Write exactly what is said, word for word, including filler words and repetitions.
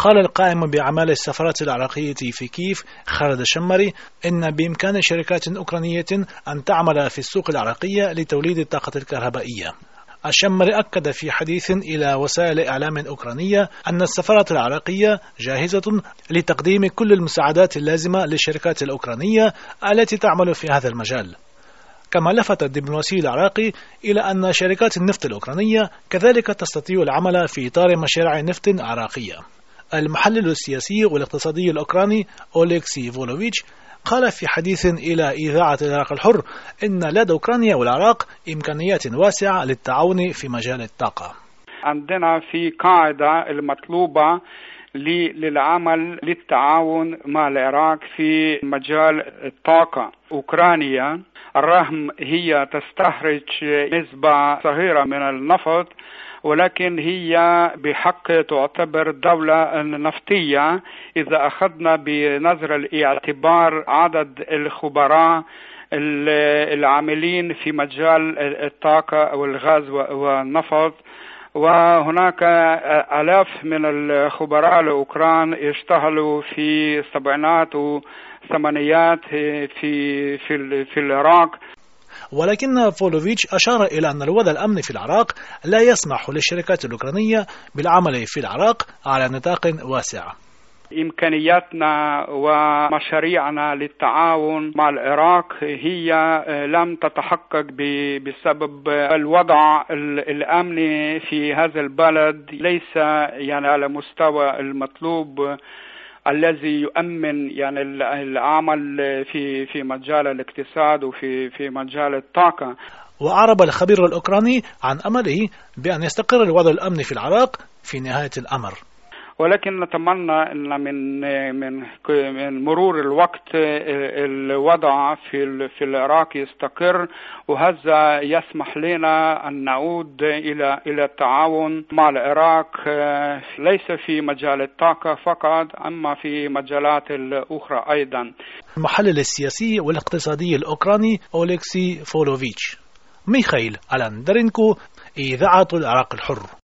قال القائم بأعمال السفارة العراقية في كييف خالد الشمري إن بإمكان شركات أوكرانية أن تعمل في السوق العراقية لتوليد الطاقة الكهربائية. الشمري أكد في حديث إلى وسائل إعلام أوكرانية أن السفارة العراقية جاهزة لتقديم كل المساعدات اللازمة للشركات الأوكرانية التي تعمل في هذا المجال. كما لفت الدبلوماسي العراقي إلى أن شركات النفط الأوكرانية كذلك تستطيع العمل في إطار مشاريع نفط عراقية. المحلل السياسي والاقتصادي الأوكراني أوليكسي فولوفيتش قال في حديث إلى إذاعة العراق الحر إن لدى أوكرانيا والعراق إمكانيات واسعة للتعاون في مجال الطاقة. عندنا في قاعدة المطلوبة للعمل للتعاون مع العراق في مجال الطاقة. أوكرانيا الرغم هي تستخرج نسبة صغيرة من النفط، ولكن هي بحق تعتبر دولة نفطية إذا أخذنا بنظر الاعتبار عدد الخبراء العاملين في مجال الطاقة والغاز والنفط. وهناك آلاف من الخبراء الأوكران يشتغلوا في السبعينات والثمانينات في في في العراق. ولكن فولوفيتش أشار إلى أن الوضع الأمني في العراق لا يسمح للشركات الأوكرانية بالعمل في العراق على نطاق واسع. إمكانياتنا ومشاريعنا للتعاون مع العراق هي لم تتحقق بسبب الوضع الأمني في هذا البلد، ليس يعني على مستوى المطلوب الذي يؤمن يعني العمل في في مجال الاقتصاد وفي في مجال الطاقة. وأعرب الخبير الأوكراني عن أمله بأن يستقر الوضع الأمني في العراق في نهاية الأمر. ولكن نتمنى أن من من من مرور الوقت الوضع في في العراق يستقر، وهذا يسمح لنا أن نعود إلى إلى التعاون مع العراق ليس في مجال الطاقة فقط، أما في مجالات الأخرى أيضا. المحلل السياسي والاقتصادي الأوكراني أوليكسي فولوفيتش. ميخائيل ألاندرينكو، إذاعة العراق الحر.